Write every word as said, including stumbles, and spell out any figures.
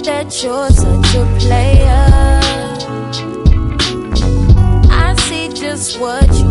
that you're such a player. I see just what you